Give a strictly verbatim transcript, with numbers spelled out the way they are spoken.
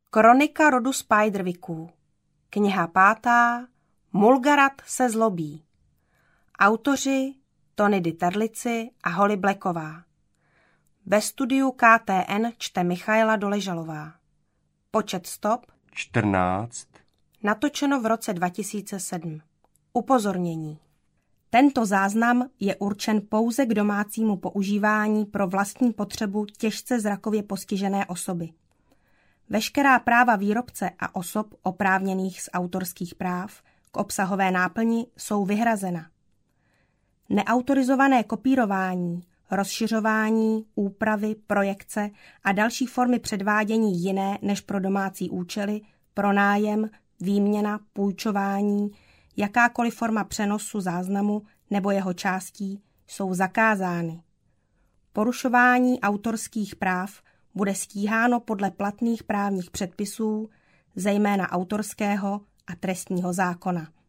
Kronika rodu Spiderwicků. Kniha pátá. Mulgarat se zlobí. Autoři Tony Di Terlici a Holly Blacková. Ve studiu K T N čte Michaela Doležalová. Počet stop čtrnáct. Natočeno v roce dva tisíce sedm. Upozornění. Tento záznam je určen pouze k domácímu používání pro vlastní potřebu těžce zrakově postižené osoby. Veškerá práva výrobce a osob oprávněných z autorských práv k obsahové náplni jsou vyhrazena. Neautorizované kopírování, rozšiřování, úpravy, projekce a další formy předvádění jiné než pro domácí účely, pronájem, výměna, půjčování, jakákoliv forma přenosu záznamu nebo jeho částí jsou zakázány. Porušování autorských práv bude stíháno podle platných právních předpisů, zejména autorského a trestního zákona.